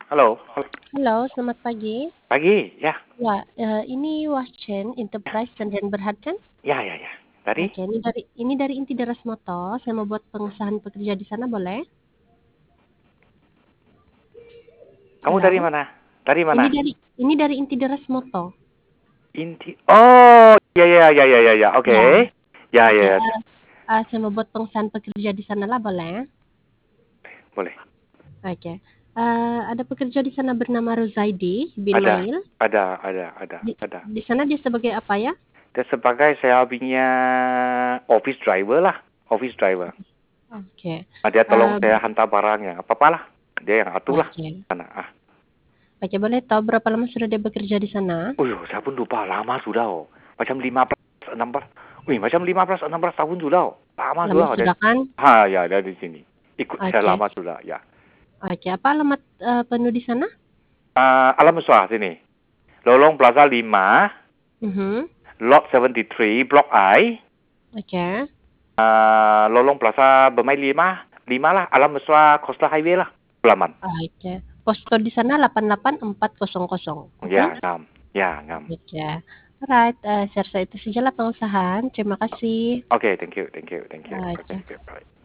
Halo, halo. Halo, selamat pagi. Pagi, ya. Ya, ini Wahchen Enterprise Chandran Berhad kan? Ya, ya, ya. Tadi, Oke, ini dari Inti Deras Moto. Saya mau buat pengesahan pekerja di sana, boleh? kamu dari Halo. mana? Dari Ini mana? dari ini dari Inti Deras Moto. Inti. Oh, ya, ya, ya, ya, ya, ya. Oke. Ya. Ya, Oke, ya, ya. saya mau buat pengesahan pekerja di sana lah, boleh? Boleh. Oke. Ada pekerja di sana bernama Rozaidi bin Ada, Mail. ada, Di, ada. di sana dia sebagai apa ya? Dia sebagai saya punya office driver lah. Office driver. Oke. Nah, dia tolong Eh, saya hantar barangnya. Apa-apa lah. Dia yang atur lah. oke. Sana. Ah. Oke, boleh tahu berapa lama sudah dia bekerja di sana? Oh, saya pun lupa. Lama sudah, oh. Macam 15, 16. Wih, macam 15, 16 tahun sudah, oh. Lama Lama sudah. Dia, sudah kan? ya, dia di sini. Ikut saya Oke. lama sudah, ya. Oke, apa alamat penuh di sana? Alam Mesra sini. Lorong Plaza 5, Mhm. Lot 73, Blok I. Oke. Lorong Plaza Bermain 5, 5 lah. Alam Mesra Coastal Highway lah. Pelaman. Oke. Posko di sana 88400. Oke? Ya, ngam. Ya, ngam. Oke. Alright, saya rasa itu sajalah pengusahaan. Terima kasih. Oke, thank you, thank you, thank you. Oke. Okay, bye.